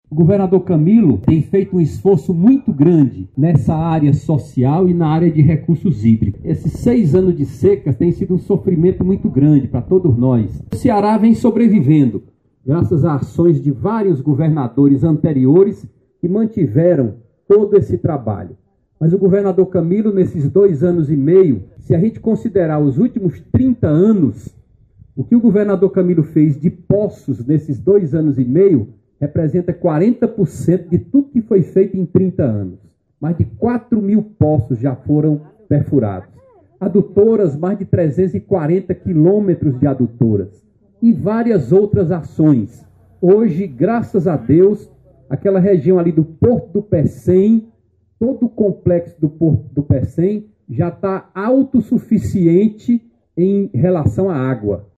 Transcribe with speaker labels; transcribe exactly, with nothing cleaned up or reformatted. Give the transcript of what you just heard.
Speaker 1: O governador Camilo tem feito um esforço muito grande nessa área social e na área de recursos hídricos. Esses seis anos de seca têm sido um sofrimento muito grande para todos nós. O Ceará vem sobrevivendo, graças a ações de vários governadores anteriores que mantiveram todo esse trabalho. Mas o governador Camilo, nesses dois anos e meio, se a gente considerar os últimos trinta anos, o que o governador Camilo fez de poços nesses dois anos e meio representa quarenta por cento de tudo que foi feito em trinta anos. Mais de quatro mil poços já foram perfurados. Adutoras, mais de trezentos e quarenta quilômetros de adutoras. E várias outras ações. Hoje, graças a Deus, aquela região ali do Porto do Pecém, todo o complexo do Porto do Pecém já está autossuficiente em relação à água.